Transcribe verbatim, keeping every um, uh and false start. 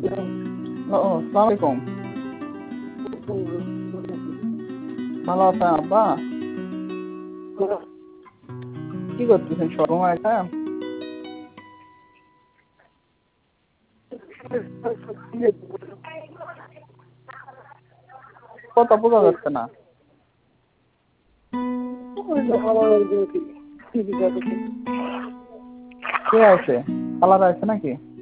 ও আসসালামু আলাইকুম। ভালো আছেন আব্বা? কি করতেছেন সবসময় এটা? কথা বোঝা যাচ্ছে না। কে আছে? খালারা আছে নাকি?